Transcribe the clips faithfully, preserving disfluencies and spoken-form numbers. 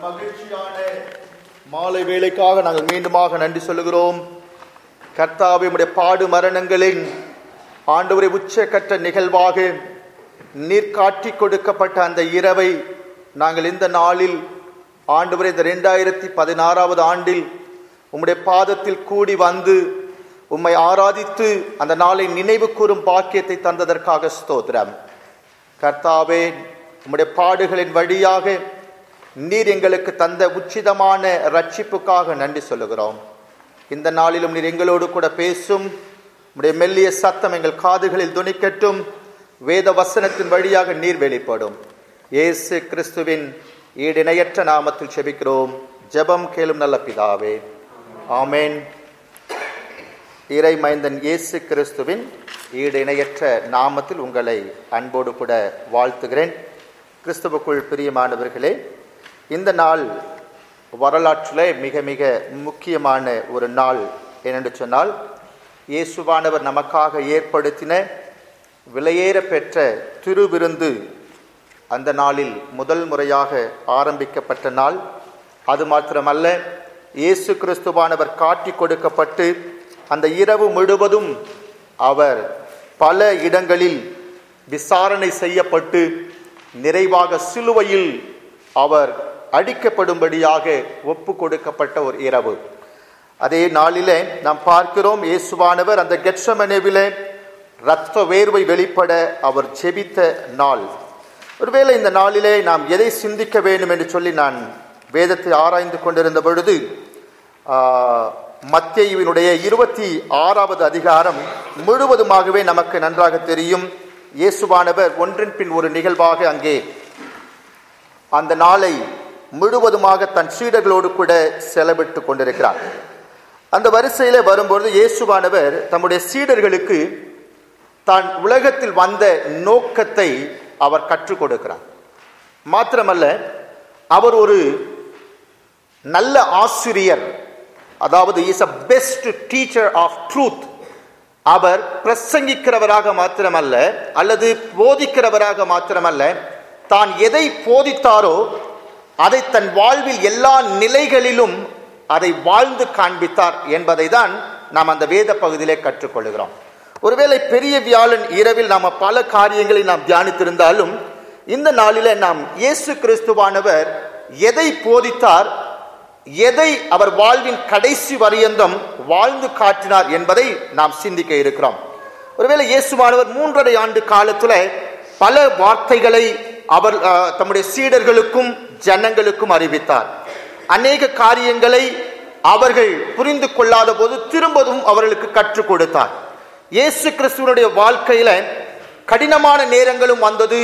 மகிழ்ச்சியான மாலை வேளைக்காக நாங்கள் மீண்டுமாக நன்றி சொல்லுகிறோம். கர்த்தாவே, உம்முடைய பாடு மரணங்களின் ஆண்டவரை உச்சக்கட்ட நிகழ்வாக நீர் காட்டிக் கொடுக்கப்பட்ட அந்த இரவை நாங்கள் இந்த நாளில் ஆண்டவரை இந்த இரண்டாயிரத்தி பதினாறாவது ஆண்டில் உம்முடைய பாதத்தில் கூடி வந்து உம்மை ஆராதித்து அந்த நாளை நினைவு கூறும் பாக்கியத்தை தந்ததற்காக ஸ்தோத்திரம். கர்த்தாவே, உம்முடைய பாடுகளின் வழியாக நீர் எங்களுக்கு தந்த உச்சிதமான ரட்சிப்புக்காக நன்றி சொல்லுகிறோம். இந்த நாளிலும் நீர் எங்களோடு கூட பேசும். உம்முடைய மெல்லிய சத்தம் எங்கள் காதுகளில் துணிக்கட்டும். வேத வசனத்தின் வழியாக நீர் வெளிப்படும். இயேசு கிறிஸ்துவின் ஈடிணையற்ற நாமத்தில் செபிக்கிறோம். ஜெபம் கேளும் நல்ல பிதாவே, ஆமேன். இறை மைந்தன் இயேசு கிறிஸ்துவின் ஈடிணையற்ற நாமத்தில் உங்களை அன்போடு கூட வாழ்த்துகிறேன். கிறிஸ்துவுக்குள் பிரியமானவர்களே, இந்த நாள் வரலாற்றிலே மிக மிக முக்கியமான ஒரு நாள். ஏனென்று சொன்னால், இயேசுவானவர் நமக்காக ஏற்படுத்தின விலையேற பெற்ற திருவிருந்து அந்த நாளில் முதல் முறையாக ஆரம்பிக்கப்பட்ட நாள். அது மாத்திரமல்ல, இயேசு கிறிஸ்துவானவர் காட்டி கொடுக்கப்பட்டு அந்த இரவு முழுவதும் அவர் பல இடங்களில் விசாரணை செய்யப்பட்டு நிறைவாக சிலுவையில் அவர் அடிக்கப்படும்படியாக ஒப்பு கொடுக்கப்பட்ட ஒரு இரவு. அதே நாளிலே நாம் பார்க்கிறோம், இயேசுவானவர் அந்த கெத்செமனேவிலே இரத்த வேர்வை வெளிப்பட அவர் ஜெபித்த நாள். ஒருவேளை இந்த நாளிலே நாம் எதை சிந்திக்க வேண்டும் என்று சொல்லி நான் வேதத்தை ஆராய்ந்து கொண்டிருந்த பொழுது, மத்தேயுவினுடைய இருபத்தி ஆறாவது அதிகாரம் முழுவதுமாகவே நமக்கு நன்றாக தெரியும். இயேசுவானவர் ஒன்றின் பின் ஒரு நிகழ்வாக அங்கே அந்த நாளை முழுவதுமாக தன் சீடர்களோடு கூட செலவிட்டு கொண்டிருக்கிறார். அந்த வரிசையிலே வரும்பொழுது இயேசுவானவர் தம்முடைய சீடர்களுக்கு தான் உலகத்தில் வந்த நோக்கத்தை அவர் கற்றுக் கொடுக்கிறார். மாத்திரமல்ல, அவர் ஒரு நல்ல ஆசிரியர், அதாவது is a best teacher of truth. அவர் பிரசங்கிக்கிறவராக மாத்திரமல்ல, அல்லது போதிக்கிறவராக மாத்திரமல்ல, தான் எதை போதித்தாரோ அதை தன் வாழ்வில் எல்லா நிலைகளிலும் அதை வாழ்ந்து காண்பித்தார் என்பதை தான் நாம் அந்த வேத பகுதியிலே கற்றுக்கொள்கிறோம். ஒருவேளை பெரிய வியாழன் இரவில் நாம் பல காரியங்களை நாம் தியானித்திருந்தாலும், இந்த நாளிலே நாம் இயேசு கிறிஸ்துவானவர் எதை போதித்தார், எதை அவர் வாழ்வின் கடைசி வரியந்தம் வாழ்ந்து காட்டினார் என்பதை நாம் சிந்திக்க இருக்கிறோம். ஒருவேளை இயேசுவானவர் மூன்றரை ஆண்டு காலத்துல பல வார்த்தைகளை அவர் தம்முடைய சீடர்களுக்கும் ஜனங்களுக்கும் அறிவித்தார். அநேக காரியங்களை அவர்கள் புரிந்து கொள்ளாத போது திரும்பவும் அவர்களுக்கு கற்றுக் கொடுத்தார். இயேசு கிறிஸ்துவனுடைய வாழ்க்கையில கடினமான நேரங்களும் வந்தது,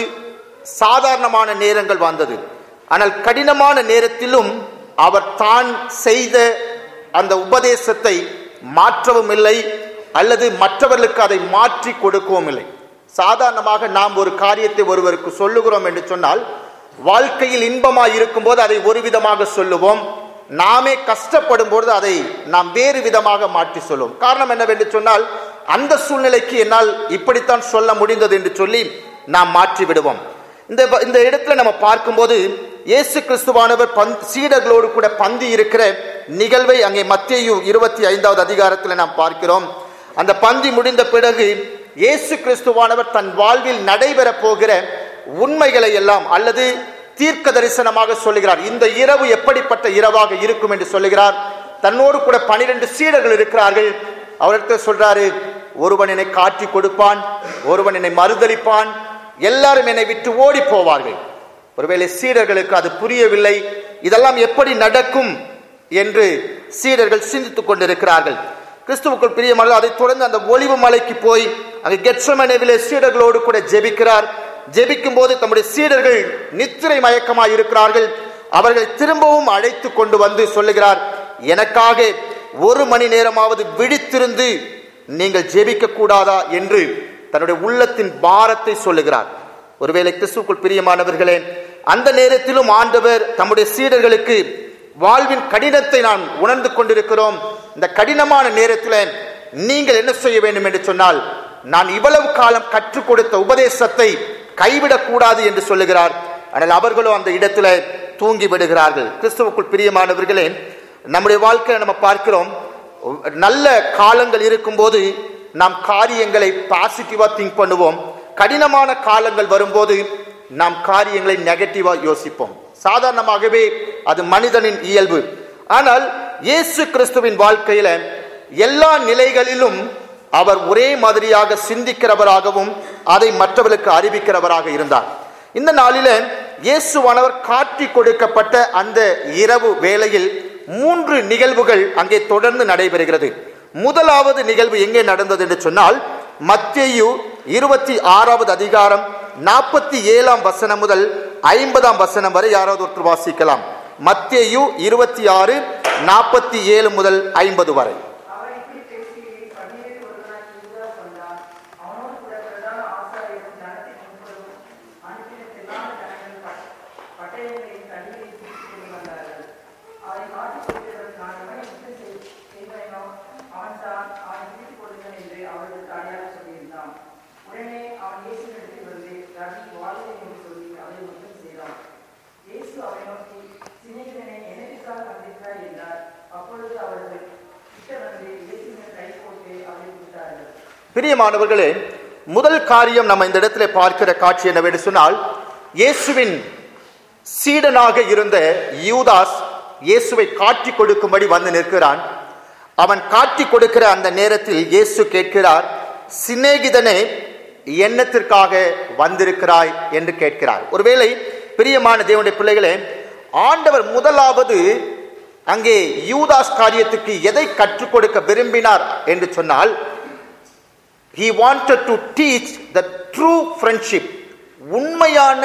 சாதாரணமான நேரங்கள் வந்தது. ஆனால் கடினமான நேரத்திலும் அவர் தான் செய்த அந்த உபதேசத்தை மாற்றவும் இல்லை, அல்லது மற்றவர்களுக்கு அதை மாற்றி கொடுக்கவும் இல்லை. சாதாரணமாக நாம் ஒரு காரியத்தை ஒருவருக்கு சொல்லுகிறோம் என்று சொன்னால், வாழ்க்கையில் இன்பமாய் இருக்கும் போது அதை ஒரு விதமாக சொல்லுவோம், நாமே கஷ்டப்படும் பொழுது அதை நாம் வேறு விதமாக மாற்றி சொல்லுவோம். காரணம் என்னவென்று சொன்னால், அந்த சூழ்நிலைக்கு என்னால் இப்படித்தான் சொல்ல முடிந்தது என்று சொல்லி நாம் மாற்றி விடுவோம். இந்த இந்த இடத்துல நம்ம பார்க்கும்போது இயேசு கிறிஸ்துவானவர் சீடர்களோடு கூட பந்தி இருக்கிற நிகழ்வை அங்கே மத்தேயு இருபத்தி ஐந்தாவது அதிகாரத்தில் நாம் பார்க்கிறோம். அந்த பந்தி முடிந்த பிறகு இயேசு கிறிஸ்துவானவர் தன் வாழ்வில் நடைபெற போகிற உண்மைகளை எல்லாம் அல்லது தீர்க்க தரிசனமாக சொல்லுகிறார். இந்த இரவு எப்படிப்பட்ட இரவாக இருக்கும் என்று சொல்லுகிறார். தன்னோடு கூட பனிரெண்டு சீடர்கள் இருக்கிறார்கள். அவர்கிட்ட சொல்றாரு, ஒருவன் என்னை காட்டி கொடுப்பான், ஒருவன் என்னை மறுதலிப்பான், எல்லாரும் என்னை விட்டு ஓடி போவார்கள். ஒருவேளை சீடர்களுக்கு அது புரியவில்லை. இதெல்லாம் எப்படி நடக்கும் என்று சீடர்கள் சிந்தித்துக் கொண்டிருக்கிறார்கள். கிறிஸ்துவுக்குள் பிரியமான அதை தொடர்ந்து அந்த ஒலிவு மலைக்கு போய் அங்கே கெத்செமனேவிலே சீடர்களோடு கூட ஜெபிக்கிறார். ஜெபிக்கும் போது தம்முடைய சீடர்கள் நித்திரை மயக்கமாய் இருக்கிறார்கள். அவர்களை திரும்பவும் அழைத்து கொண்டு வந்து சொல்லுகிறார், எனக்காக ஒரு மணி நேரமாவது விழித்திருந்து நீங்கள் ஜெபிக்க கூடாதா என்று தன்னுடைய உள்ளத்தின் பாரத்தை சொல்லுகிறார். ஒருவேளை கிறிஸ்துவுக்குள் பிரியமானவர்களே, அந்த நேரத்திலும் ஆண்டவர் தம்முடைய சீடர்களுக்கு வாழ்வின் கடினத்தை நாம் உணர்ந்து கொண்டிருக்கிறோம். இந்த கடினமான நேரத்தில் நீங்கள் என்ன செய்ய வேண்டும் என்று சொன்னால், நான் இவ்வளவு காலம் கற்றுக் கொடுத்த உபதேசத்தை கைவிடக்கூடாது என்று சொல்லுகிறார். ஆனால் அவர்களோ அந்த இடத்துல தூங்கி விடுகிறார்கள். கிறிஸ்துவுக்குள் பிரியமானவர்களே, நம்முடைய வாழ்க்கையை நம்ம பார்க்கிறோம். நல்ல காலங்கள் இருக்கும்போது நாம் காரியங்களை பாசிட்டிவா திங்க் பண்ணுவோம். கடினமான காலங்கள் வரும்போது நாம் காரியங்களை நெகட்டிவா யோசிப்போம். சாதாரணமாகவே அது மனிதனின் இயல்பு. ஆனால் இயேசு கிறிஸ்துவின் வாழ்க்கையில எல்லா நிலைகளிலும் அவர் ஒரே மாதிரியாக சிந்திக்கிறவராகவும் அதை மற்றவர்களுக்கு அறிவிக்கிறவராக இருந்தார். இந்த நாளில இயேசுவானவர் காட்டி கொடுக்கப்பட்ட அந்த இரவு வேளையில் மூன்று நிகழ்வுகள் அங்கே தொடர்ந்து நடைபெறுகிறது. முதலாவது நிகழ்வு எங்கே நடந்தது என்று சொன்னால், மத்தேயு இருபத்தி ஆறாவது அதிகாரம் நாற்பத்தி ஏழாம் வசனம் முதல் ஐம்பதாம் வசனம் வரை யாராவது ஒருத்தர் வாசிக்கலாம். மத்தேயு இருபத்தி ஆறு நாற்பத்தி ஏழு முதல் ஐம்பது வரை. பிரியமானவர்களே, முதல் காரியம் நம்ம இந்த இடத்துல பார்க்கிற காட்சி என்னவென்று சொன்னால், இயேசுவின் சீடனாக இருந்த யூதாஸ் இயேசுவை காட்டி கொடுக்கும்படி வந்து நிற்கிறான். அவன் காட்டி கொடுக்கிற அந்த நேரத்தில் இயேசு கேட்கிறார், சிநேகிதனே என்னத்திற்காக வந்திருக்கிறாய் என்று கேட்கிறார். ஒருவேளை பிரியமான தேவனுடைய பிள்ளைகளே, ஆண்டவர் முதலாவது அங்கே யூதாஸ் காரியத்துக்கு எதை கற்றுக் கொடுக்க விரும்பினார் என்று சொன்னால், he wanted to teach the true friendship. உண்மையான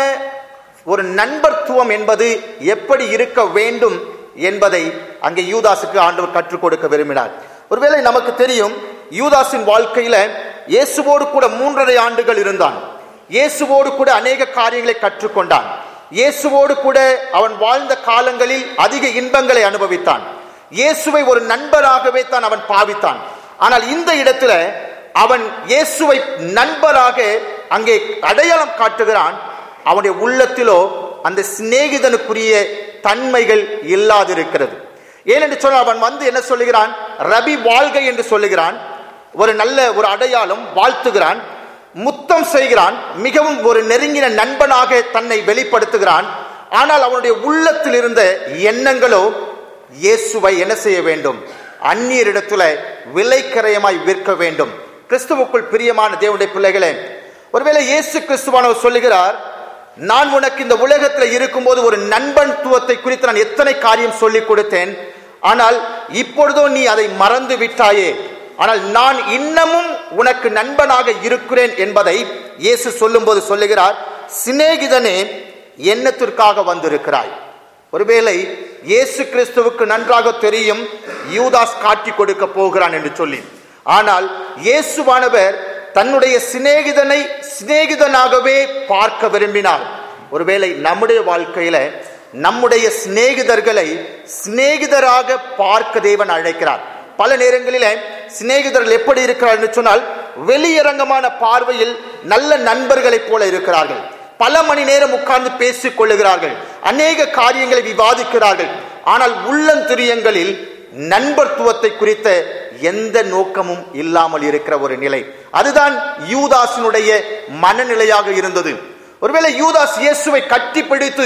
ஒரு நண்பர்த்துவம் என்பது எப்படி இருக்க வேண்டும் என்பதை அங்கே யூதாசுக்கு ஆண்டவர் கற்றுக் கொடுக்க விரும்பினார். ஒருவேளை நமக்கு தெரியும், யூதாஸின் வாழ்க்கையில இயேசுவோடு கூட மூன்றரை ஆண்டுகள் இருந்தான். இயேசுவோடு கூட அநேக காரியங்களை கற்றுக்கொண்டான். இயேசுவோடு கூட அவன் வாழ்ந்த காலங்களில் அதிக இன்பங்களை அனுபவித்தான். இயேசுவை ஒரு நண்பராகவே தான் அவன் பாவித்தான். ஆனால் இந்த இடத்துல அவன் இயேசுவை நண்பராக அங்கே அடையாளம் காட்டுகிறான். அவனுடைய உள்ளத்திலோ அந்த சிநேகிதனுக்குரிய தன்மைகள் இல்லாதிருக்கிறது. ஏனென்று சொன்னால், அவன் வந்து என்ன சொல்லுகிறான், ரபி வாழ்க என்று சொல்லுகிறான். ஒரு நல்ல ஒரு அடையாளம், வாழ்த்துகிறான், முத்தம் செய்கிறான், மிகவும் ஒரு நெருங்கின நண்பனாக தன்னை வெளிப்படுத்துகிறான். ஆனால் அவனுடைய உள்ளத்தில் இருந்த எண்ணங்களோ இயேசுவை என்ன செய்ய வேண்டும், அந்நியரிடத்துல விலைக்கரையமாய் விற்க வேண்டும். கிறிஸ்துவுக்குள் பிரியமான தேவனுடைய பிள்ளைகளே, ஒருவேளை இயேசு கிறிஸ்துவானவர் சொல்லுகிறார், நான் உனக்கு இந்த உலகத்தில் இருக்கும்போது ஒரு நண்பன்துவத்தை குறித்து நான் எத்தனை காரியம் சொல்லிக் கொடுத்தேன், ஆனால் இப்பொழுதோ நீ அதை மறந்து விட்டாயே. ஆனால் நான் இன்னமும் உனக்கு நண்பனாக இருக்கிறேன் என்பதை இயேசு சொல்லும் போது சொல்லுகிறார், சிநேகிதனே என்னத்திற்காக வந்திருக்கிறாய். ஒருவேளை இயேசு கிறிஸ்துவுக்கு நன்றாக தெரியும் யூதாஸ் காட்டி கொடுக்க போகிறான் என்று சொல்லி. ஆனால் இயேசுவானவர் தன்னுடைய சிநேகிதனை சிநேகிதனாகவே பார்க்க விரும்பினார். ஒருவேளை நம்முடைய வாழ்க்கையில நம்முடைய சிநேகிதர்களை சிநேகிதராக பார்க்க தேவன் அழைக்கிறார். பல நேரங்களில சிநேகிதர்கள் எப்படி இருக்கிறார் என்று சொன்னால், வெளியரங்கமான பார்வையில் நல்ல நண்பர்களைப் போல இருக்கிறார்கள். பல மணி நேரம் உட்கார்ந்து பேசிக் கொள்ளுகிறார்கள், அநேக காரியங்களை விவாதிக்கிறார்கள். ஆனால் உள்ளந்திரியங்களில் நண்பர்த்துவத்தை குறித்த எந்த நோக்கமும் இல்லாமல் இருக்கிற ஒரு நிலை. அதுதான் யூதாசினுடைய மனநிலையாக இருந்தது. ஒருவேளை யூதாஸ் இயேசுவை கட்டி பிடித்து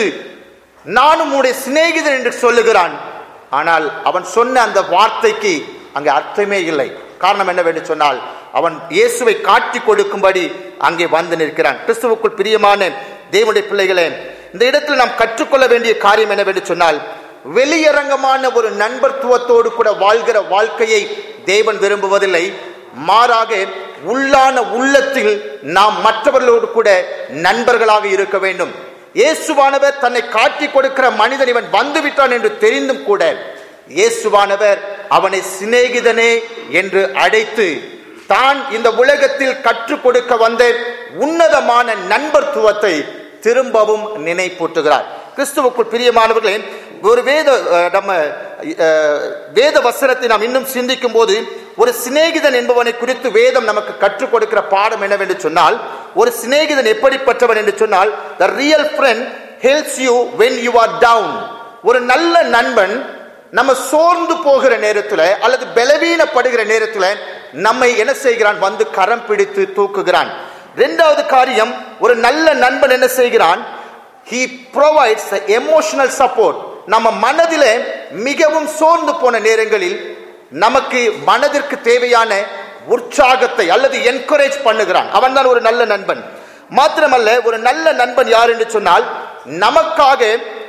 நானும் உன்னுடைய சிநேகிதன் என்று சொல்லுகிறான். ஆனால் அவன் சொன்ன அந்த வார்த்தைக்கு அங்கே அர்த்தமே இல்லை. காரணம் என்னவென்று சொன்னால், அவன் இயேசுவை காட்டி கொடுக்கும்படி அங்கே வந்து நிற்கிறான். கிறிஸ்துவுக்குள் பிரியமான தேவனுடைய பிள்ளைகளே, இந்த இடத்தில் நாம் கற்றுக்கொள்ள வேண்டிய காரியம் என்னவென்று சொன்னால், வெளியரங்கமான ஒரு நண்பர்த்துவத்தோடு கூட வாழ்கிற வாழ்க்கையை தேவன் விரும்புவதில்லை. மாறாக உள்ளான உள்ளத்தில் நாம் மற்றவர்களோடு கூட நண்பர்களாக இருக்க வேண்டும். இயேசுவானவர் தன்னை காட்டி கொடுக்கிற மனிதன் இவன் வந்துவிட்டான் என்று தெரிந்தும் கூட இயேசுவானவர் அவனை சிநேகிதனே என்று அழைத்து தான் இந்த உலகத்தில் கற்றுக் கொடுக்க வந்த உன்னதமான நண்பர்த்துவத்தை திரும்பவும் நினைப்பூட்டுகிறார். கிறிஸ்துவுக்குள் பிரியமானவர்களே, ஒரு வேத நம்ம வேத வசனத்தை நாம் இன்னும் சிந்திக்கும் போது ஒரு சிநேகிதன் என்பவனை குறித்து வேதம் நமக்கு கற்றுக் கொடுக்கிற பாடம் என்னவென்று சொன்னால், ஒரு சிநேகிதன் எப்படிப்பட்டவன் என்று சொன்னால், the real friend helps you when you are down. ஒரு நல்ல நண்பன் நம்ம சோர்ந்து போகிற நேரத்துல அல்லது பலவீனப்படுகிற நேரத்துல நம்மை என்ன செய்கிறான்? வந்து கரம் பிடித்து தூக்குகிறான். இரண்டாவது காரியம், ஒரு நல்ல நண்பன் என்ன செய்கிறான்? he provides the emotional support. நம்ம மனதிலே மிகவும் சோர்ந்து போன நேரங்களில் நமக்கு மனதிற்கு தேவையான உற்சாகத்தை அல்லது என்கரேஜ் பண்ணுகிறான். அவன் தான் ஒரு நல்ல நண்பன். மாத்திரமல்ல, ஒரு நல்ல நண்பன் யார் என்று சொன்னால், நமக்காக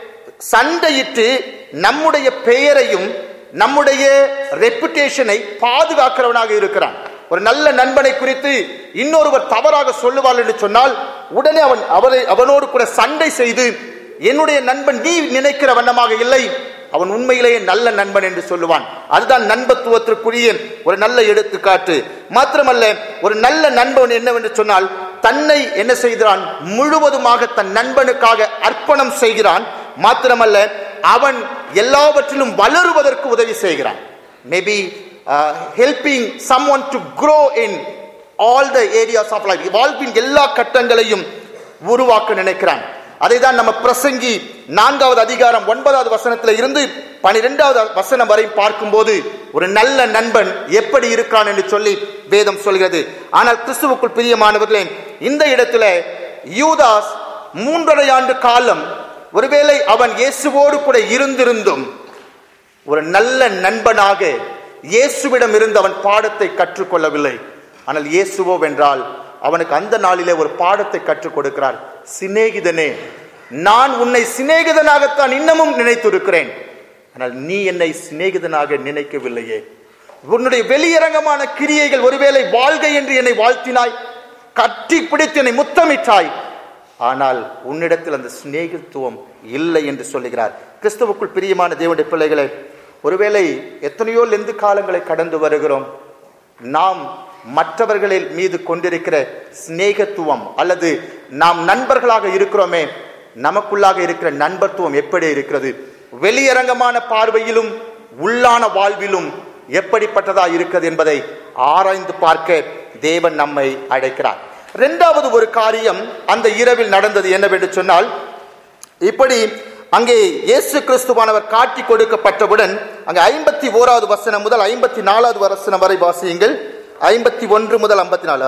சண்டையிட்டு நம்முடைய பெயரையும் நம்முடைய ரெப்புடேஷனை பாதுகாக்கிறவனாக இருக்கிறான். ஒரு நல்ல நண்பனை குறித்து இன்னொருவர் தவறாக சொல்லுவார் என்று சொன்னால் உடனே அவன் அவரை அவனோடு கூட சண்டை செய்து, என்னுடைய நண்பன் நீ நினைக்கிற வண்ணமாக இல்லை, அவன் உண்மையிலேயே நல்ல நண்பன் என்று சொல்லுவான். அதுதான் நண்பத்துவத்திற்குரிய ஒரு நல்ல எடுத்துக்காட்டு. மாத்திரமல்ல, ஒரு நல்ல நண்பன் என்னவென்று சொன்னால், தன்னை என்ன செய்கிறான்? முழுவதுமாக தன் நண்பனுக்காக அர்ப்பணம் செய்கிறான். மாத்திரமல்ல, அவன் எல்லாவற்றிலும் வளருவதற்கு உதவி செய்கிறான். Maybe helping someone to grow in all the areas of life. வாழ்வின் எல்லா கட்டங்களையும் உருவாக்க நினைக்கிறான். அதை தான் நம்ம பிரசங்கி நான்காவது அதிகாரம் ஒன்பதாவது வசனத்துல இருந்து பனிரெண்டாவது வசனம் வரை பார்க்கும்போது ஒரு நல்ல நண்பன் எப்படி இருக்கான் என்று சொல்லி வேதம் சொல்கிறது. ஆனால் கிறிஸ்துவுக்குள் பிரியமானவர்களே, இந்த இடத்துல யூதாஸ் மூன்றரை ஆண்டு காலம் ஒருவேளை அவன் இயேசுவோடு கூட இருந்திருந்தும் ஒரு நல்ல நண்பனாக இயேசுவிடம் இருந்து அவன் பாடத்தை கற்றுக்கொள்ளவில்லை. ஆனால் இயேசுவோ வென்றால் அவனுக்கு அந்த நாளிலே ஒரு பாடத்தை கற்றுக் கொடுக்கிறார். சிநேகிதனே, நான் உன்னை சிநேகிதனாகத்தான் இன்னமும் நினைத்திருக்கிறேன், ஆனால் நீ என்னை சிநேகிதனாக நினைக்கவில்லையே. உன்னுடைய வெளியரங்கமான கிரியைகள் ஒருவேளை வாழ்க என்று என்னை வாழ்த்தினாய், கட்டி பிடித்து என்னை முத்தமிட்டாய், ஆனால் உன்னிடத்தில் அந்த சிநேகித்துவம் இல்லை என்று சொல்லுகிறார். கிறிஸ்துவுக்குள் பிரியமான தேவனுடைய பிள்ளைகளை, ஒருவேளை எத்தனையோ லெந்து காலங்களை கடந்து வருகிறோம். நாம் மற்றவர்களின் மீது கொண்டிருக்கிற சிநேகத்துவம் அல்லது நாம் நண்பர்களாக இருக்கிறோமே, நமக்குள்ளாக இருக்கிற நண்பத்துவம் எப்படி இருக்கிறது? வெளியரங்கமான பார்வையிலும் உள்ளான வாழ்விலும் எப்படிப்பட்டதா இருக்கிறது என்பதை ஆராய்ந்து பார்க்க தேவன் நம்மை அழைக்கிறார். இரண்டாவது ஒரு காரியம் அந்த இரவில் நடந்தது என்னவென்று சொன்னால், இப்படி அங்கே இயேசு கிறிஸ்துவானவர் காட்டி கொடுக்கப்பட்டவுடன் அங்கே ஐம்பத்தி ஓராவது வசனம் முதல் ஐம்பத்தி நாலாவது வசனம் வரை வாசியுங்கள். ஐம்பத்தி ஒன்று முதல் ஐம்பத்தி நாலு.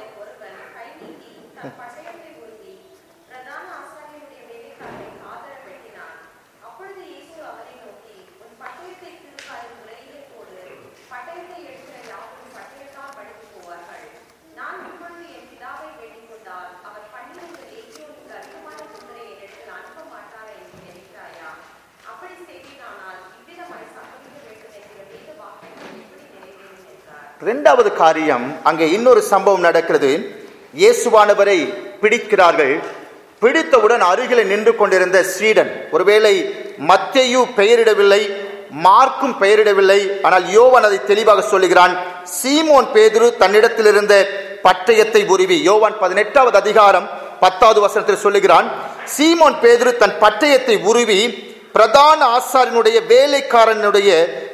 இரண்டாவது காரியம், அங்கே இன்னொரு சம்பவம் நடக்கிறது. இயேசுவானவரை பிடிக்கிறார்கள். பிடித்தவுடன் அருகில் நின்று கொண்டிருந்த சீடன், ஒருவேளை மத்தேயு பெயரிடவில்லை, மார்க்கும் பெயரிடவில்லை, ஆனால் யோவான் அதை தெளிவாக சொல்லுகிறான். சீமோன் பேதுரு தன்னிடத்தில் இருந்த பட்டயத்தை உருவி, யோவான் பதினெட்டாவது அதிகாரம் பத்தாவது வசனத்தில் சொல்லுகிறான், சீமோன் பேதுரு தன் பட்டயத்தை உருவி பிரதான ஆசாரியனுடைய வேலைக்காரனுடைய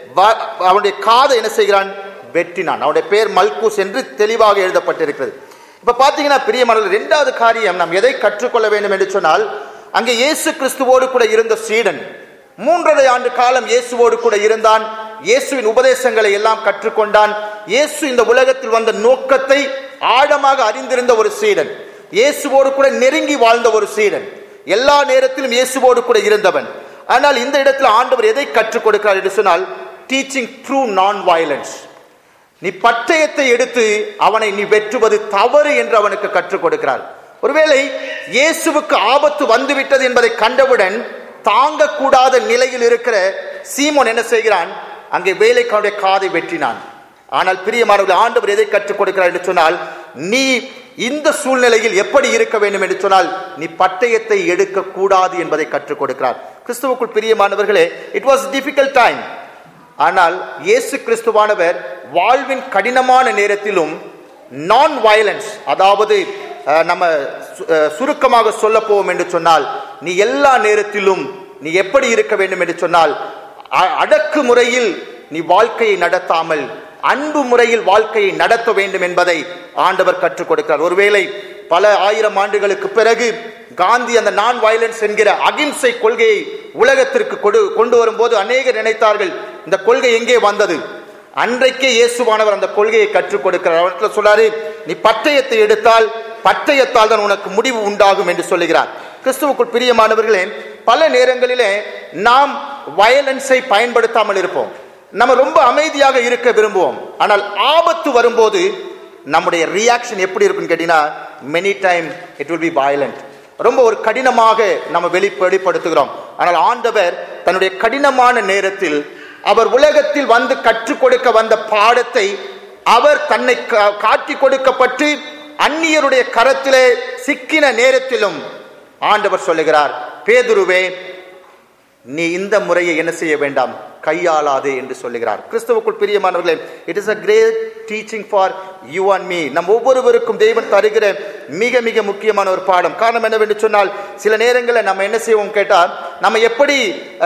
அவனுடைய காதை என்ன செய்கிறான்? வெட்டினான். அவனுடைய பெயர் மல்கூஸ் என்று தெளிவாக எழுதப்பட்டிருக்கிறது. இப்ப பாத்தீங்கன்னா பிரியமானவர்களே, இரண்டாவது காரியம் நாம் எதை கற்றுக்கொள்ள வேண்டும் என்று சொன்னால், அங்கே இயேசு கிறிஸ்துவோடு கூட இருந்த சீடன் மூன்றரை ஆண்டு காலம் இயேசுவோடு கூட இருந்தான். இயேசுவின் உபதேசங்களை எல்லாம் கற்றுக்கொண்டான். இயேசு இந்த உலகத்தில் வந்த நோக்கத்தை ஆழமாக அறிந்திருந்த ஒரு சீடன், இயேசுவோடு கூட நெருங்கி வாழ்ந்த ஒரு சீடன், எல்லா நேரத்திலும் இயேசுவோடு கூட இருந்தவன். ஆனால் இந்த இடத்துல ஆண்டவர் எதை கற்றுக் கொடுக்கிறார் என்று சொன்னால், டீச்சிங் ட்ரூ நான் வயலன்ஸ். நீ பட்டயத்தை எடுத்து அவனை நீ வெற்றுவது தவறு என்று அவனுக்கு கற்றுக் கொடுக்கிறார். ஒருவேளை இயேசுவுக்கு ஆபத்து வந்துவிட்டது என்பதை கண்டவுடன் தாங்கக்கூடாத நிலையில் இருக்கிற சீமோன் என்ன செய்கிறான்? அங்கே வேலைக்காரனுடைய காதை வெட்டினான். ஆனால் பிரியமானவர்களே, ஆண்டவர் எதை கற்றுக் கொடுக்கிறார் என்று சொன்னால், நீ இந்த சூழ்நிலையில் எப்படி இருக்க வேண்டும் என்று சொன்னால், நீ பட்டயத்தை எடுக்க கூடாது என்பதை கற்றுக் கொடுக்கிறார். கிறிஸ்துவுக்குள் பிரியமானவர்களே, இட் வாஸ் டிஃபிகல்ட் டைம். ஆனால் இயேசு கிறிஸ்துவானவர் வாழ்வின் கடினமான நேரத்திலும் நான் வயலன்ஸ், அதாவது நம்ம சுருக்கமாக சொல்ல போவோம் என்று சொன்னால், நீ எல்லா நேரத்திலும் நீ எப்படி இருக்க வேண்டும் என்று சொன்னால், அடக்கு முறையில் நீ வாழ்க்கையை நடத்தாமல் அன்பு முறையில் வாழ்க்கையை நடத்த வேண்டும் என்பதை ஆண்டவர் கற்றுக் கொடுக்கிறார். ஒருவேளை பல ஆயிரம் ஆண்டுகளுக்கு பிறகு காந்தி அந்த நான் வயலன்ஸ் என்கிற அகிம்சை கொள்கையை உலகத்திற்கு கொடு கொண்டு வரும்போது அநேகர் நினைத்தார்கள் இந்த கொள்கை எங்கே வந்தது. அன்றைக்கே இயேசுவானவர் அந்த கொள்கையை கற்றுக் கொடுக்கிறார். அவர்கிட்ட சொல்றாரு, நீ பட்டயத்தை எடுத்தால் பட்டயத்தால் தான் உனக்கு முடிவு உண்டாகும் என்று சொல்லுகிறார். கிறிஸ்துவுக்குள் பிரியமானவர்களே, பல நேரங்களிலே நாம் வயலன்ஸை பயன்படுத்தாமல் இருப்போம். நம்ம ரொம்ப அமைதியாக இருக்க விரும்புவோம். ஆனால் ஆபத்து வரும்போது நம்முடைய ரியாக்ஷன் எப்படி இருக்குன்னு கேட்டீங்கன்னா, many time it will be violent. ரொம்ப ஒரு கடினமாக நம்ம வெளி வெளிப்படுத்துகிறோம். ஆனால் ஆண்டவர் தன்னுடைய கடினமான நேரத்தில் அவர் உலகத்தில் வந்து கற்றுக் கொடுக்க வந்த பாடத்தை அவர் தன்னை காட்டி கொடுக்கப்பட்டு அந்நியருடைய கரத்திலே சிக்கின நேரத்திலும் ஆண்டவர் சொல்லுகிறார், பேதுருவே, நீ இந்த முறையை என்ன செய்ய வேண்டாம், கையாளாதே என்று சொல்லுகிறார். கிறிஸ்துவுக்குள் பிரியமானவர்களே, it is a great teaching for you and me. நம் ஒவ்வொருவருக்கும் தேவன் தருகிற மிக மிக முக்கியமான ஒரு பாடம். காரணம் என்னவென்று சொன்னால், சில நேரங்களில் நம்ம என்ன செய்வோம் கேட்டால், நம்ம எப்படி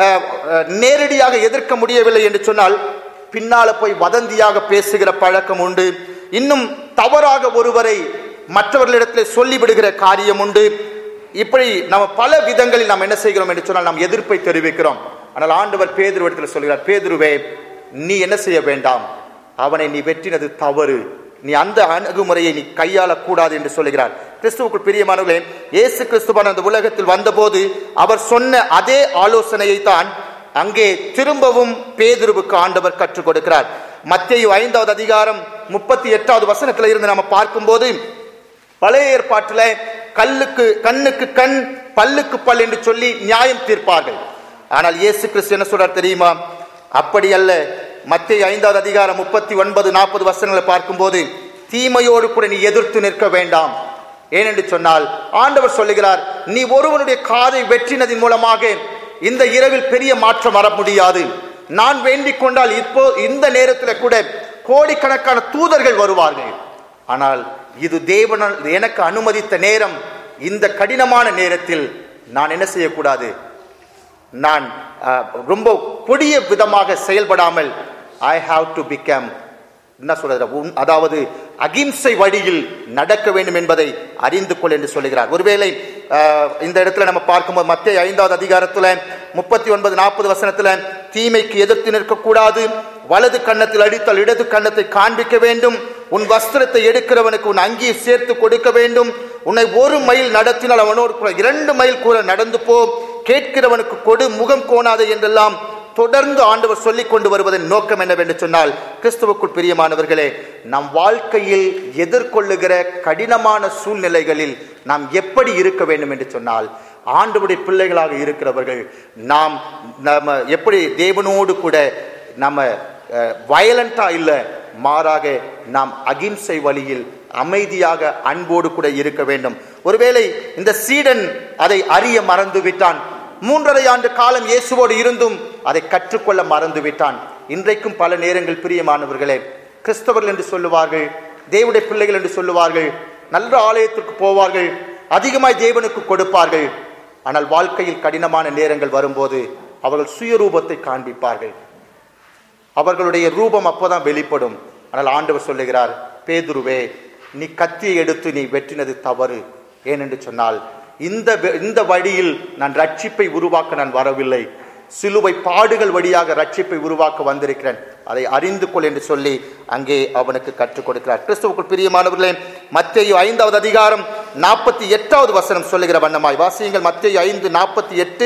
நேரடியாக எதிர்க்க முடியவில்லை என்று சொன்னால் பின்னால போய் வதந்தியாக பேசுகிற பழக்கம் உண்டு. இன்னும் தவறாக ஒருவரை மற்றவர்களிடத்தில் சொல்லிவிடுகிற காரியம் உண்டு. இப்படி நம்ம பல விதங்களில் நாம் என்ன செய்கிறோம் என்று சொன்னால் நாம் எதிர்ப்பை தெரிவிக்கிறோம். ஆனால் ஆண்டவர் பேதுருவிடத்தில் சொல்கிறார், பேதுருவே, நீ என்ன செய்ய வேண்டாம், அவனை நீ வெற்றினது தவறு, நீ அந்த அணுகுமுறையை நீ கையாளக்கூடாது என்று சொல்லுகிறார். கிறிஸ்துவுக்குள் பிரியமானவர்களே, இயேசு கிறிஸ்துவான அந்த உலகத்தில் வந்தபோது அவர் சொன்ன அதே ஆலோசனையை தான் அங்கே திரும்பவும் பேதுருவுக்கு ஆண்டவர் கற்றுக் கொடுக்கிறார். மத்தேயு ஐந்தாவது அதிகாரம் முப்பத்தி எட்டாவது வசனத்துல இருந்து நாம பார்க்கும்போது, பழைய ஏற்பாட்டில கல்லுக்கு கண்ணுக்கு கண் பல்லுக்கு பல் என்று சொல்லி நியாயம் தீர்ப்பார்கள். ஆனால் இயேசு கிறிஸ்து என்ன சொல்றார் தெரியுமா? அப்படி அல்ல. மத்தேயு ஐந்தாவது அதிகாரம் முப்பத்தி ஒன்பது நாற்பது வசனங்களை பார்க்கும்போது, தீமையோடு கூட நீ எதிர்த்து நிற்க வேண்டாம். ஏனென்று சொன்னால் ஆண்டவர் சொல்லுகிறார், நீ ஒருவனுடைய காதை வெற்றினதின் மூலமாக இந்த இரவில் பெரிய மாற்றம் வர முடியாது. நான் வேண்டிக் கொண்டால் இப்போ இந்த நேரத்தில் கூட கோடிக்கணக்கான தூதர்கள் வருவார்கள். ஆனால் இது தேவனால் எனக்கு அனுமதித்த நேரம். இந்த கடினமான நேரத்தில் நான் என்ன செய்யக்கூடாது, நான் ரொம்ப கொடிய விதமாக செயல்படாமல் ஐ ஹாவ் டு பிகம் என்ன சொல்றது, அதாவது அகிம்சை வழியில் நடக்க வேண்டும் என்பதை அறிந்து கொள் என்று சொல்லுகிறார். ஒருவேளை இந்த இடத்துல நம்ம பார்க்கும்போது மத்தேயு ஐந்தாவது அதிகாரத்துல முப்பத்தி ஒன்பது நாற்பது வசனத்துல, தீமைக்கு எதிர்த்து நிற்கக்கூடாது, வலது கன்னத்தில் அடித்தால் இடது கன்னத்தை காண்பிக்க வேண்டும், உன் வஸ்திரத்தை எடுக்கிறவனுக்கு உன் அங்கியை சேர்த்து கொடுக்க வேண்டும், உன்னை ஒரு மைல் நடத்தினால் அவனோடு இரண்டு மைல் கூட நடந்து போ, கேட்கிறவனுக்கு கொடு, முகம் கோணாதே என்றெல்லாம் தொடர்ந்து ஆண்டவர் சொல்லிக் கொண்டு வருவதன் நோக்கம் என்னவென்று சொன்னால், கிறிஸ்துவுக்குள் பிரியமானவர்களே, நம் வாழ்க்கையில் எதிர்கொள்ளுகிற கடினமான சூழ்நிலைகளில் நாம் எப்படி இருக்க வேண்டும் என்று சொன்னால், ஆண்டவருடைய பிள்ளைகளாக இருக்கிறவர்கள் நாம் நம்ம எப்படி தேவனோடு கூட நம்ம வயலண்டா இல்லை, மாறாக நாம் அகிம்சை வழியில் அமைதியாக அன்போடு கூட இருக்க வேண்டும். ஒருவேளை இந்த சீடன் அதை அறிய மறந்து விட்டான். மூன்றரை ஆண்டு காலம் இயேசுவோடு இருந்தும் அதை கற்றுக்கொள்ள மறந்து விட்டான். இன்றைக்கும் பல நேரங்கள் பிரியமானவர்களே, கிறிஸ்தவர்கள் என்று சொல்லுவார்கள், தேவனுடைய பிள்ளைகள் என்று சொல்லுவார்கள், நல்ல ஆலயத்திற்கு போவார்கள், அதிகமாய் தேவனுக்கு கொடுப்பார்கள். ஆனால் வாழ்க்கையில் கடினமான நேரங்கள் வரும்போது அவர்கள் சுயரூபத்தை காண்பிப்பார்கள். அவர்களுடைய ரூபம் அப்போதான் வெளிப்படும். ஆனால் ஆண்டவர் சொல்லுகிறார், பேதுருவே, நீ கத்தியை எடுத்து நீ வெற்றினது தவறு. ஏனென்று சொன்னால் இந்த இந்த வழியில் நான் ரட்சிப்பை உருவாக்க நான் வரவில்லை, சிலுவை பாடுகள் வழியாக ரட்சிப்பை உருவாக்க வந்திருக்கிறேன், அதை அறிந்து கொள் என்று சொல்லி அங்கே அவனுக்கு கற்றுக் கொடுக்கிறார். கிறிஸ்துவுக்குள் பிரியமானவர்களே, மத்தேயு ஐந்தாவது அதிகாரம் நாற்பத்தி எட்டாவது வசனம் சொல்லுகிற வண்ணமாய் வாசியுங்கள். மத்தேயு ஐந்து நாற்பத்தி எட்டு.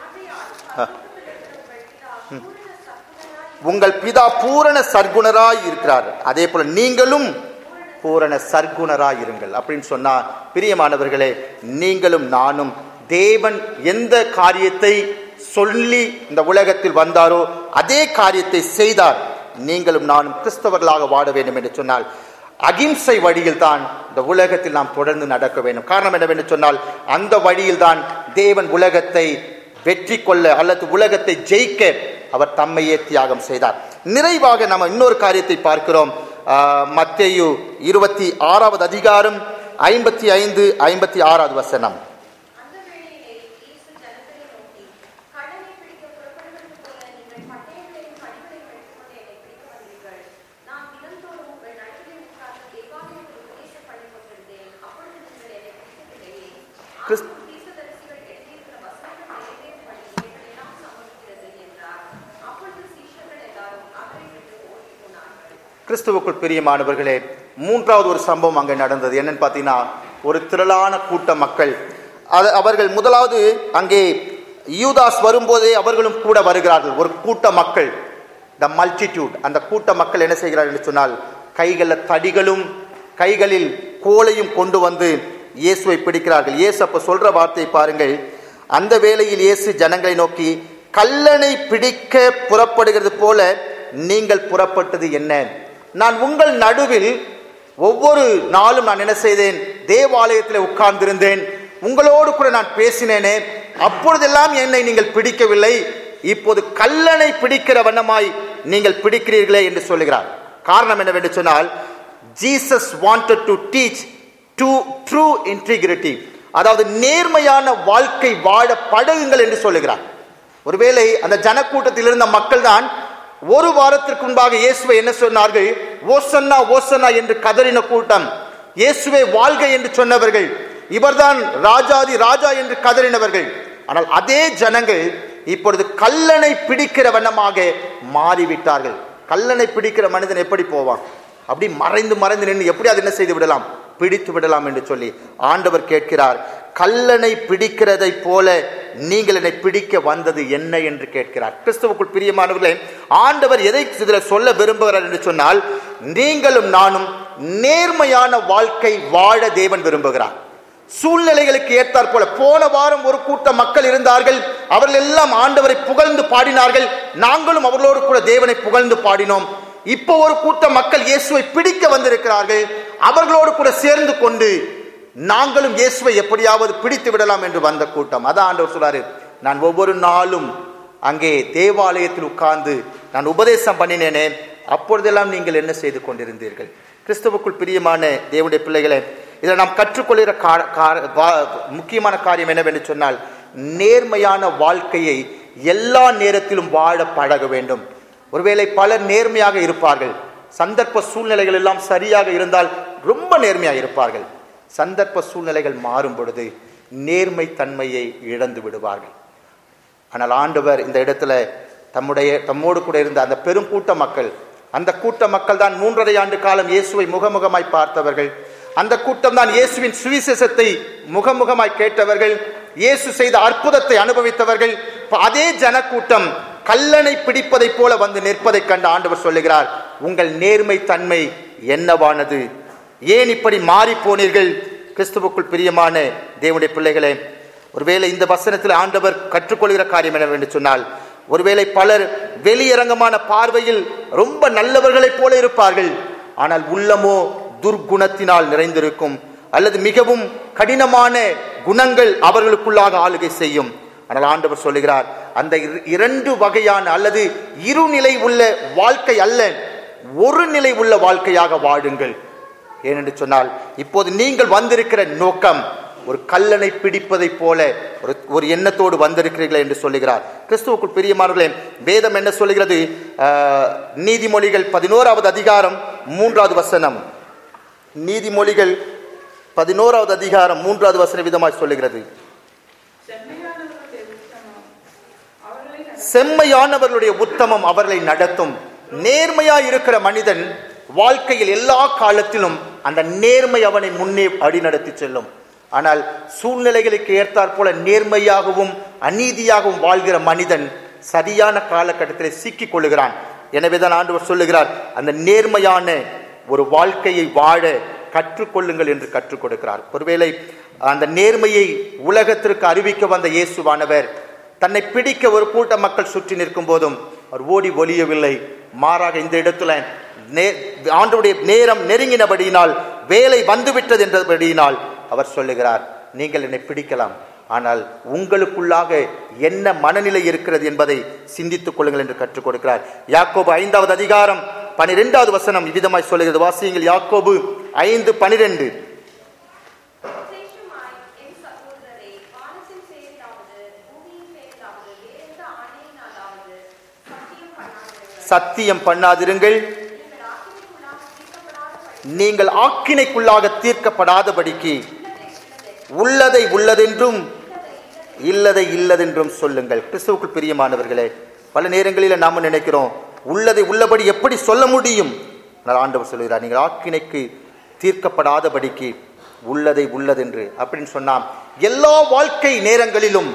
உங்கள் பிதா பூரண சர்க்குணராய் இருக்கிறார், அதே போல நீங்களும் பூரண சர்க்குணராய் இருங்கள் அப்படின்னு சொன்னா, பிரியமானவர்களே, நீங்களும் நானும் தேவன் எந்த காரியத்தை சொல்லி இந்த உலகத்தில் வந்தாரோ அதே காரியத்தை செய்தார். நீங்களும் நானும் கிறிஸ்தவர்களாக வாழ வேண்டும் என்று சொன்னால் அகிம்சை வழியில் தான் இந்த உலகத்தில் நாம் தொடர்ந்து நடக்க வேண்டும். காரணம் என்னவென்று சொன்னால், அந்த வழியில் தான் தேவன் உலகத்தை வெற்றி கொள்ள அல்லது உலகத்தை ஜெயிக்க அவர் தம்மையே தியாகம் செய்தார். நிறைவாக நம்ம இன்னொரு காரியத்தை பார்க்கிறோம். மத்தேயு இருபத்தி ஆறாவது அதிகாரம் ஐம்பத்தி ஐந்து ஐம்பத்தி ஆறாவது வசனம். கிறிஸ்துவுக்குள் பிரியமானவர்களே, மூன்றாவது ஒரு சம்பவம் அங்கே நடந்தது. என்னன்னு பார்த்தீங்கன்னா, ஒரு திரளான கூட்ட மக்கள். அது அவர்கள் முதலாவது அங்கே யூதாஸ் வரும்போதே அவர்களும் கூட வருகிறார்கள். ஒரு கூட்ட மக்கள், த மல்டிடியூட். அந்த கூட்ட மக்கள் என்ன செய்கிறார்கள் என்று சொன்னால், கைகளில் தடிகளும் கைகளில் கோலையும் கொண்டு வந்து இயேசுவை பிடிக்கிறார்கள். இயேசு அப்ப சொல்ற வார்த்தையை பாருங்கள். அந்த வேளையில் இயேசு ஜனங்களை நோக்கி, கல்லனை பிடிக்க புறப்படுகிறது போல நீங்கள் புறப்பட்டது என்ன? நான் உங்கள் நடுவில் ஒவ்வொரு நாளும் நான் என்ன செய்தேன்? தேவாலயத்தில் உட்கார்ந்திருந்தேன், உங்களோடு கூட நான் பேசினேனே, அப்பொழுதெல்லாம் என்னை நீங்கள் பிடிக்கவில்லை. இப்போது கல்லனை பிடிக்கிற வண்ணமாய் நீங்கள் பிடிக்கிறீர்களே என்று சொல்லுகிறார். காரணம் என்னவென்று சொன்னால், Jesus wanted to teach to true integrity, அதாவது நேர்மையான வாழ்க்கை வாழ பழகுங்கள் என்று சொல்லுகிறார். ஒருவேளை அந்த ஜனக்கூட்டத்தில் இருந்த மக்கள் தான் ஒரு வாரத்திற்கு முன்பாக இயேசுவை என்ன சொன்னார்கள்? ஓசன்னா ஓசன்னா என்று கதறின கூட்டம். இயேசுவை வாழ்க என்று சொன்னவர்கள், இவர்தான் ராஜாதி ராஜா என்று கதறினவர்கள். ஆனால் அதே ஜனங்கள் இப்பொழுது கல்லனை பிடிக்கிற வண்ணமாக மாறிவிட்டார்கள். கல்லனை பிடிக்கிற மனிதன் எப்படி போவான்? அப்படி மறைந்து மறைந்து நின்று எப்படி அதை என்ன செய்து விடலாம்? பிடித்து விடலாம் என்று சொல்லி ஆண்டவர் கேட்கிறார். கல்லனை பிடிக்கிறதை போல நீங்கள் என்னை பிடிக்க வந்தது என்ன என்று கேட்கிறார். கிறிஸ்துவுக்குள் பிரியமானவர்களே, ஆண்டவர் எதை இதில் சொல்ல விரும்புகிறார் என்று சொன்னால், நீங்களும் நானும் நேர்மையான வாழ்க்கை வாழ தேவன் விரும்புகிறார். சூழ்நிலைகளுக்கு ஏற்றாற் போல. போன வாரம் ஒரு கூட்ட மக்கள் இருந்தார்கள், அவர்கள் எல்லாம் ஆண்டவரை புகழ்ந்து பாடினார்கள், நாங்களும் அவர்களோடு கூட தேவனை புகழ்ந்து பாடினோம். இப்போ ஒரு கூட்ட மக்கள் இயேசுவை பிடிக்க வந்திருக்கிறார்கள், அவர்களோடு கூட சேர்ந்து கொண்டு நாங்களும் இயேசுவை எப்படியாவது பிடித்து விடலாம் என்று வந்த கூட்டம். அதான் ஆண்டவர் சொல்றாரு, நான் ஒவ்வொரு நாளும் அங்கே தேவாலயத்தில் உட்கார்ந்து நான் உபதேசம் பண்ணினேனே, அப்பொழுதெல்லாம் நீங்கள் என்ன செய்து கொண்டிருந்தீர்கள்? கிறிஸ்துவுக்குள் பிரியமான தேவனுடைய பிள்ளைகளே, இதில் நாம் கற்றுக்கொள்கிற முக்கியமான காரியம் என்னவென்று சொன்னால், நேர்மையான வாழ்க்கையை எல்லா நேரத்திலும் வாழ பழக வேண்டும். ஒருவேளை பலர் நேர்மையாக இருப்பார்கள், சந்தர்ப்ப சூழ்நிலைகள் எல்லாம் சரியாக இருந்தால் ரொம்ப நேர்மையாக இருப்பார்கள். சந்தர்ப்ப சூழ்நிலைகள் மாறும் பொழுது நேர்மை தன்மையை இழந்து விடுவார்கள். ஆனால் ஆண்டவர் இந்த இடத்துல தம்முடைய தம்மோடு கூட இருந்த அந்த பெரும் கூட்ட மக்கள், அந்த கூட்ட மக்கள் தான் மூன்றரை ஆண்டு காலம் இயேசுவை முகமுகமாய் பார்த்தவர்கள். அந்த கூட்டம் தான் இயேசுவின் சுவிசேஷத்தை முகமுகமாய் கேட்டவர்கள், இயேசு செய்த அற்புதத்தை அனுபவித்தவர்கள். அதே ஜனக்கூட்டம் கல்லனை பிடிப்பதை போல வந்து நிற்பதை கண்டு ஆண்டவர் சொல்லுகிறார், உங்கள் நேர்மை தன்மை என்னவானது? ஏன் இப்படி மாறி போனீர்கள்? கிறிஸ்துவுக்குள் பிரியமான தேவனுடைய பிள்ளைகளே, ஒருவேளை இந்த வசனத்தில் ஆண்டவர் கற்றுக்கொள்கிற காரியம் என்னவென்று சொன்னால், ஒருவேளை பலர் வெளியரங்கமான பார்வையில் ரொம்ப நல்லவர்களைப் போல இருப்பார்கள், ஆனால் உள்ளமோ துர்குணத்தினால் நிறைந்திருக்கும், அல்லது மிகவும் கடினமான குணங்கள் அவர்களுக்குள்ளாக ஆளுகை செய்யும். ஆனால் ஆண்டவர் சொல்லுகிறார், அந்த இரண்டு வகையான அல்லது இருநிலை உள்ள வாழ்க்கை அல்ல, ஒரு நிலை உள்ள வாழ்க்கையாக வாழுங்கள். ஏனென்று சொன்னால், இப்போது நீங்கள் வந்திருக்கிற நோக்கம் ஒரு கல்லனை பிடிப்பதை போல ஒரு ஒரு எண்ணத்தோடு வந்திருக்கிறீர்கள் என்று சொல்லுகிறார். கிறிஸ்துவுக்குள் பிரியமானவர்களே, வேதம் என்ன சொல்லுகிறது? நீதிமொழிகள் பதினோராவது அதிகாரம் மூன்றாவது வசனம். நீதிமொழிகள் பதினோராவது அதிகாரம் மூன்றாவது வசன விதமாய் சொல்லுகிறது, செம்மையானவர்களுடைய உத்தமம் அவர்களை நடத்தும். நேர்மையா இருக்கிற மனிதன் வாழ்க்கையில் எல்லா காலத்திலும் அந்த நேர்மை அவனை முன்னே அடி நடத்தி செல்லும். ஆனால் சூழ்நிலைகளுக்கு ஏற்றாற் போல நேர்மையாகவும் அநீதியாகவும் வாழ்கிற மனிதன் சரியான காலகட்டத்தில் சிக்கிக் கொள்ளுகிறான். எனவேதான் ஆண்டவர் சொல்லுகிறார், அந்த நேர்மையான ஒரு வாழ்க்கையை வாழ கற்றுக்கொள்ளுங்கள் என்று கற்றுக் கொடுக்கிறார். ஒருவேளை அந்த நேர்மையை உலகத்திற்கு அறிவிக்க வந்த இயேசுவானவர் தன்னை பிடிக்க ஒரு கூட்ட மக்கள் சுற்றி நிற்கும் போதும் அவர் ஓடி ஒளியவில்லை. மாறாக இந்த இடத்துல ஆண்டவருடைய நேரம் நெருங்கினபடியினால், வேலை வந்துவிட்டது என்றபடியினால் அவர் சொல்லுகிறார், நீங்கள் என்னை பிடிக்கலாம், ஆனால் உங்களுக்குள்ளாக என்ன மனநிலை இருக்கிறது என்பதை சிந்தித்துக் கொள்ளுங்கள் என்று கற்றுக் கொடுக்கிறார். யாக்கோபு ஐந்தாவது அதிகாரம் பனிரெண்டாவது வசனம் இவ்விதமாய் சொல்லுகிறது. வாசியுங்கள். யாக்கோபு ஐந்து பனிரெண்டு. சத்தியம் பண்ணாதிருங்கள், நீங்கள் ஆக்கினைக்குள்ளாக தீர்க்கப்படாதபடிக்கு உள்ளதை உள்ளதென்றும் இல்லதை இல்லதென்றும் சொல்லுங்கள். கிறிஸ்துவுக்குள் பிரியமானவர்களே, பல நேரங்களில் நாம் நினைக்கிறோம், உள்ளதை உள்ளபடி எப்படி சொல்ல முடியும்? ஆண்டவர் சொல்கிறார், நீங்கள் ஆக்கினைக்கு தீர்க்கப்படாதபடிக்கு உள்ளதை உள்ளதென்று அப்படின்னு சொன்னா, எல்லா வாழ்க்கை நேரங்களிலும்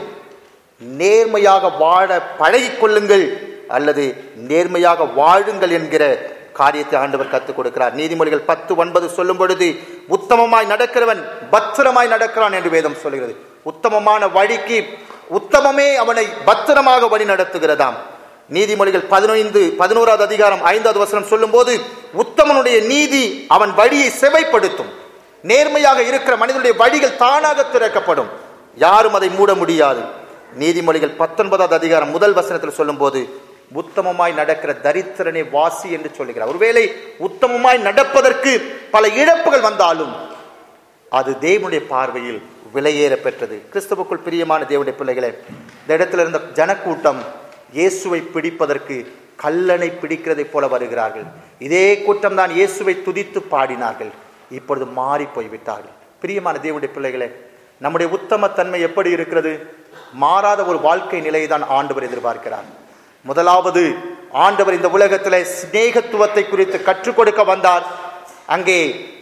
நேர்மையாக வாழ பழகிக் கொள்ளுங்கள் அல்லது நேர்மையாக வாழுங்கள் என்கிற காரியத்தை ஆண்டவர் கற்றுக் கொடுக்கிறார். நீதிமொழிகள் பத்து ஒன்பது சொல்லும் பொழுது, உத்தமமாய் நடக்கிறவன் பத்திரமாய் நடக்கிறான் என்று வேதம் சொல்கிறது. உத்தமமான வழிக்கு உத்தமமே அவனை பத்திரமாக வழி நடத்துகிறதாம். நீதிமொழிகள் பதினைந்து பதினோராவது அதிகாரம் ஐந்தாவது வசனம் சொல்லும் போது, உத்தமனுடைய நீதி அவன் வழியை செவைப்படுத்தும். நேர்மையாக இருக்கிற மனிதனுடைய வழிகள் தானாக திறக்கப்படும், யாரும் அதை மூட முடியாது. நீதிமொழிகள் பத்தொன்பதாவது அதிகாரம் முதல் வசனத்தில் சொல்லும் போது, உத்தமமாய் நடக்கிற தரித்திரனே வாசி என்று சொல்லுகிறார். ஒருவேளை உத்தமமாய் நடப்பதற்கு பல இழப்புகள் வந்தாலும் அது தேவனுடைய பார்வையில் விலையேற பெற்றது. கிறிஸ்துவுக்குள் பிரியமான தேவனுடைய பிள்ளைகளே, இந்த இடத்துல இருந்த ஜனக்கூட்டம் இயேசுவை பிடிப்பதற்கு கல்லனை பிடிக்கிறதை போல வருகிறார்கள். இதே கூட்டம் தான் இயேசுவை துதித்து பாடினார்கள். இப்பொழுது மாறி போய்விட்டார்கள். பிரியமான தேவனுடைய பிள்ளைகளே, நம்முடைய உத்தம தன்மை எப்படி இருக்கிறது? மாறாத ஒரு வாழ்க்கை நிலையை தான் ஆண்டவர் எதிர்பார்க்கிறார். முதலாவது, ஆண்டவர் இந்த உலகத்திலே சிநேகத்துவத்தை குறித்து கற்றுக் கொடுக்க வந்தார். அங்கே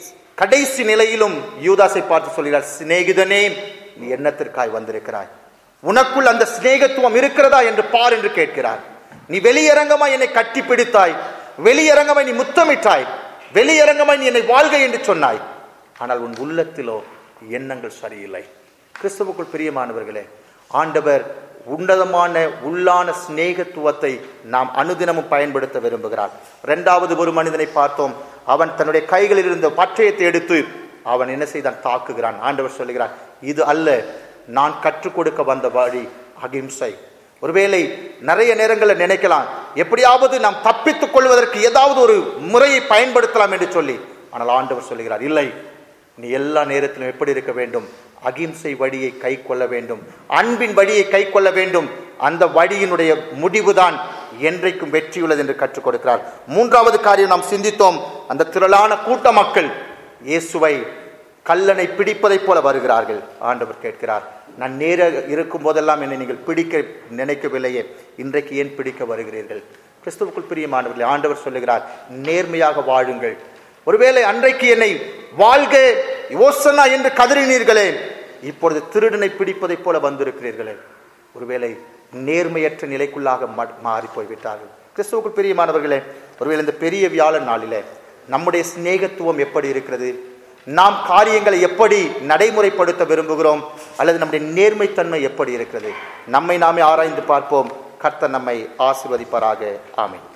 கடைசி நிலையிலும் யூதாசை பார்த்து சொல்கிறார், சிநேகிதனே, நீ என்னத்திற்காய் வந்திருக்கிறாய்? உனக்குள் அந்த சிநேகத்துவம் இருக்கிறதா என்று பார் என்று கேட்கிறார். நீ வெளியரங்கமாய் என்னை கட்டி பிடித்தாய், வெளியரங்கமாய் நீ முத்தமிட்டாய், வெளியரங்கமாய் நீ என்னை வாழ்க என்று சொன்னாய், ஆனால் உன் உள்ளத்திலோ எண்ணங்கள் சரியில்லை. கிறிஸ்துவுக்குள் பிரியமானவர்களே, ஆண்டவர் உன்னதமான உள்ளான சிநேகத்துவத்தை நாம் அனுதினமும் பயன்படுத்த விரும்புகிறார். இரண்டாவது ஒரு மனிதனை பார்த்தோம். அவன் தன்னுடைய கைகளில் இருந்த பட்டயத்தை எடுத்து அவன் என்ன செய்தான்? தாக்குகிறான். ஆண்டவர் சொல்லுகிறார், இது அல்ல நான் கற்றுக் கொடுக்க வந்த வழி, அகிம்சை. ஒருவேளை நிறைய நேரங்களில் நினைக்கலாம், எப்படியாவது நாம் தப்பித்துக் கொள்வதற்கு ஏதாவது ஒரு முறையை பயன்படுத்தலாம் என்று சொல்லி. ஆனால் ஆண்டவர் சொல்லுகிறார், இல்லை, நீ எல்லா நேரத்திலும் எப்படி இருக்க வேண்டும்? அகிம்சை வழியை கை கொள்ள வேண்டும், அன்பின் வழியை கை கொள்ள வேண்டும். அந்த வழியினுடைய முடிவுதான் என்றைக்கும் வெற்றியுள்ளது என்று கற்றுக் கொடுக்கிறார். மூன்றாவது காரியம் நாம் சிந்தித்தோம். அந்த திரளான கூட்ட மக்கள் இயேசுவை கல்லனை பிடிப்பதை போல வருகிறார்கள். ஆண்டவர் கேட்கிறார், நான் நேர இருக்கும் போதெல்லாம் என்னை நீங்கள் பிடிக்க நினைக்கவில்லையே, இன்றைக்கு ஏன் பிடிக்க வருகிறீர்கள்? கிறிஸ்துவுக்குள் பிரியமானவர்களே, ஆண்டவர் சொல்லுகிறார், நேர்மையாக வாழுங்கள். ஒருவேளை அன்றைக்கு என்னை வாழ்க யோசனா என்று கதறினீர்களே, இப்பொழுது திருடனை பிடிப்பதை போல வந்திருக்கிறீர்களே. ஒருவேளை நேர்மையற்ற நிலைக்குள்ளாக மாறி போய்விட்டார்கள். கிறிஸ்துவுக்குள் பிரியமானவர்களே, ஒருவேளை இந்த பெரிய வியாழன் நாளிலே நம்முடைய சிநேகத்துவம் எப்படி இருக்கிறது? நாம் காரியங்களை எப்படி நடைமுறைப்படுத்த விரும்புகிறோம்? அல்லது நம்முடைய நேர்மைத்தன்மை எப்படி இருக்கிறது? நம்மை நாமே ஆராய்ந்து பார்ப்போம். கர்த்தர் நம்மை ஆசீர்வதிப்பாராக. ஆமென்.